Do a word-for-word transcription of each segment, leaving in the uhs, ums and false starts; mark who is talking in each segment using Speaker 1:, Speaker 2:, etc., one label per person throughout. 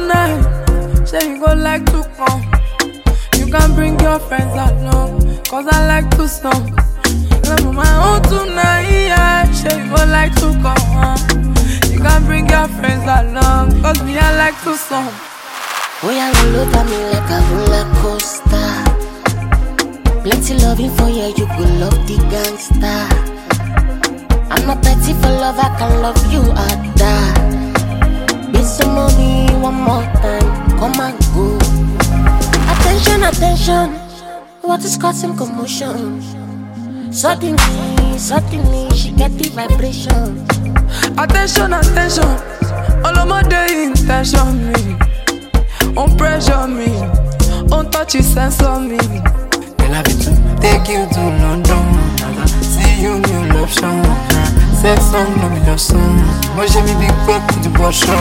Speaker 1: tonight. Say you go like to come. You can bring your friends along, cause I like to song. I'm on my own tonight, yeah. Say you go like to come. You can bring your friends along, cause me I like to song.
Speaker 2: Oh yeah, roll over me like a roller coaster. Plenty loving for you, you go love the gangster. I'm not petty for love, I can love you at that. Be some money one more time, come and go. Attention, attention, what is causing commotion? Suddenly, suddenly, she get the vibration.
Speaker 1: Attention, attention, all of my day intention me. On pressure me, on touch it, sense on me.
Speaker 3: Girl, I be to take you to London. See you, new love song. Sex song, no be your song. Moi j'ai mis big pop du boisson.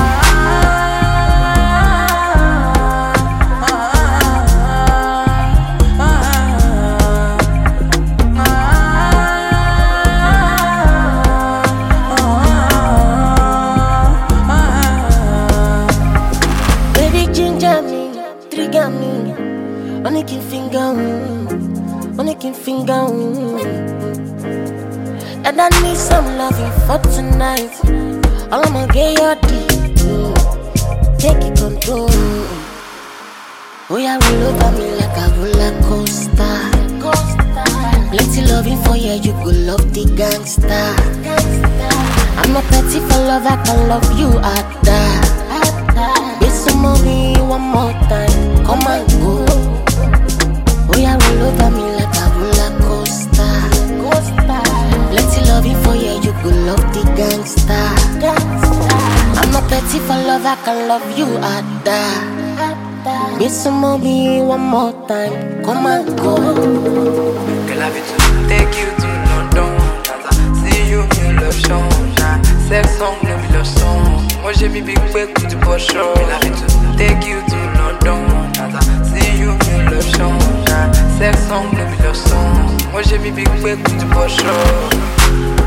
Speaker 2: Trigger me, only can finger, mm, only can finger, mm. And I need some loving for tonight. All I'ma get your deep, mm. Take it control. Oh yeah, roll over me like a roller coaster. Plenty loving for you, you go love the gangster. I'm not petty for love, I can love you at that. Some money one more time, come and go. Oh yeah, roll over me like a roller coaster. Plenty loving for you, you go love the gangster. I'm not petty for love, I can love you at that. Be some money one more time, come and go.
Speaker 3: Girl, I be to take you to London. See you, new love song. Sex song, no be love song. Moi j'ai mis big quick to the potion. Girl, I be to take you to London. See you, new love song. Sex song, no be love song. Moi j'ai mis big quick to the potion.